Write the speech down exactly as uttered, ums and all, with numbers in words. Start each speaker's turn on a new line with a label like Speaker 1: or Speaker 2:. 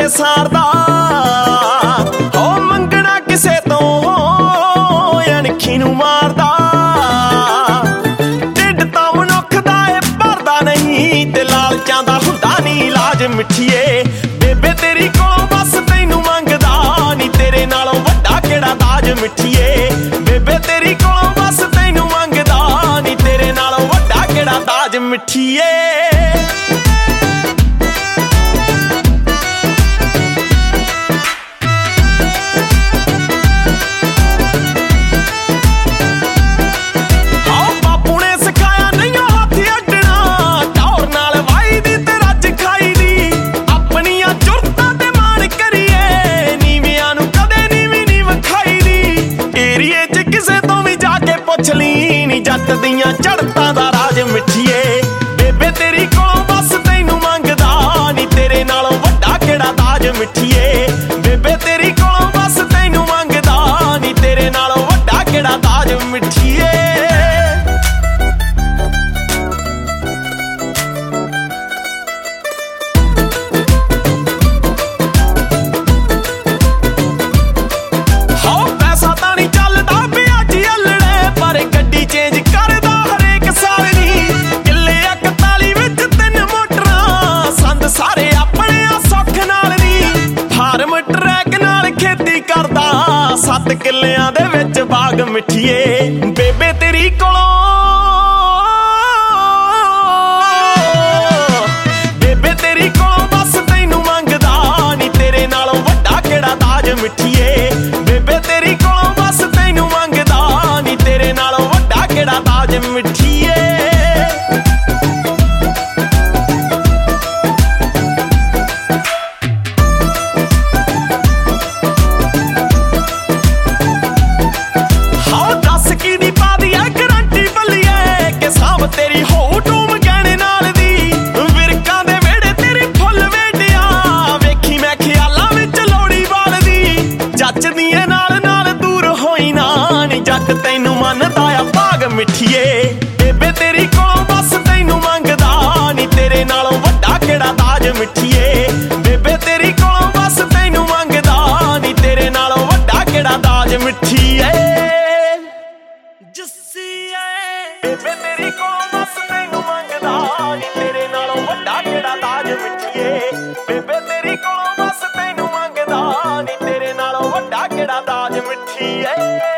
Speaker 1: ਸਾਰਦਾ ਹੋ ਮੰਗਣਾ ਕਿਸੇ ਤੋਂ ਅਣਖੀ ਨੂੰ ਮਾਰਦਾ ਢਿੱਡ ਤਾਂ ਮਨੁੱਖ ਦਾ ਏ ਭਰਦਾ ਨਹੀਂ ਤੇ ਲਾਲਚਾਂ ਦਾ ਹੁੰਦਾ ਨਹੀਂ ਇਲਾਜ ਮਿੱਠੀਏ ਬੇਬੇ ਤੇਰੀ ਕੋਲੋਂ ਬਸ ਤੈਨੂੰ ਮੰਗਦਾ ਨੀ ਤੇਰੇ ਨਾਲੋਂ ਵੱਡਾ ਕਿਹੜਾ ਤਾਜ ਮਿੱਠੀਏ ਬੇਬੇ ਤੇਰੀ ਕੋਲੋਂ ਬਸ ਤੈਨੂੰ ਮੰਗਦਾ ਨੀ ਤੇਰੇ ਨਾਲੋਂ ਵੱਡਾ ਕਿਹੜਾ ਤਾਜ ਮਿੱਠੀਏ ਜੱਟ ਦੀਆਂ ਚੜ੍ਹਤਾਂ ਦਾ ਰਾਜ ਮਿੱਠੀਏ ਬੇਬੇ ਤੇਰੀ ਕੋਲੋਂ ਬਸ ਤੈਨੂੰ ਮੰਗਦਾ ਨੀ ਤੇਰੇ ਨਾਲੋਂ ਵੱਡਾ ਕਿਹੜਾ ਤਾਜ ਮਿੱਠੀਏ ਬੇਬੇ ਤੇਰੀ ਕੋਲੋਂ ਬਸ ਤੈਨੂੰ ਮੰਗਦਾ ਨੀ ਤੇਰੇ ਨਾਲੋਂ ਵੱਡਾ ਕਿਹੜਾ ਤਾਜ ਮਿੱਠੀਏ ਸੱਤ ਕਿੱਲਿਆਂ ਦੇ ਵਿੱਚ ਬਾਗ ਮਿੱਠੀਏ ਬੇਬੇ ਤੇਰੀ ਕੋਲੋਂ ਬੇਬੇ ਤੇਰੀ ਕੋਲੋਂ ਬਸ ਤੈਨੂੰ ਮੰਗਦਾ ਨੀ ਤੇਰੇ ਨਾਲੋਂ ਵੱਡਾ ਕਿਹੜਾ ਤਾਜ ਮਿੱਠੀਏ ਬੇਬੇ ਤੇਰੀ ਕੋਲੋਂ ਬਸ ਤੈਨੂੰ ਮੰਗਦਾ ਨੀ ਤੇਰੇ ਨਾਲੋਂ ਵੱਡਾ ਕਿਹੜਾ ਤਾਜ ਮਿੱਠੀਏ ਤੇਰੀ ਹੋ ਟੂਮ ਗਹਿਣੇ ਨਾਲ ਦੀ ਵਿਰਕਾਂ ਦੇ ਵਿਹੜੇ ਤੇਰੀ ਫੁੱਲ ਵੇਡਿਆ ਵੇਖੀ ਮੈਂ ਖਿਆਲਾਂ ਵਿੱਚ ਲੋੜੀ ਬਾਲਦੀ ਜੱਚਦੀ ਏ ਨਾਲ ਨਾਲ ਦੂਰ ਹੋਈ ਨਾ ਨੀ ਜੱਟ ਤੈਨੂੰ ਮੰਨਦਾ ਆ ਭਾਗ ਮਿੱਠੀਏ ਬੇਬੇ ਤੇਰੀ ਕੋਲੋਂ ਬਸ ਤੈਨੂੰ ਮੰਗਦਾ ਨੀ ਤੇਰੇ ਨਾਲੋਂ ਵੱਡਾ ਕਿਹੜਾ ਤਾਜ ਮਿੱਠੀਏ ਬੇਬੇ ਤੇਰੀ ਕੋਲੋਂ ਬਸ ਤੈਨੂੰ ਮੰਗਦਾ ਨੀ ਤੇਰੇ ਨਾਲੋਂ ਵੱਡਾ ਕਿਹੜਾ ਤਾਜ ਮਿੱਠੀਏ ਬੇਬੇ ਤੇਰੀ ਕੋਲੋਂ ਬਸ ਤੈਨੂੰ ਮੰਗਦਾ ਨੀ ਤੇਰੇ ਨਾਲੋਂ ਵੱਡਾ ਕਿਹੜਾ ਤਾਜ ਮਿੱਠੀਏ ਬੇਬੇ ਤੇਰੀ ਕੋਲੋਂ ਬਸ ਤੈਨੂੰ ਮੰਗਦਾ ਨੀ ਤੇਰੇ ਨਾਲੋਂ ਵੱਡਾ ਕਿਹੜਾ ਤਾਜ ਮਿੱਠੀਏ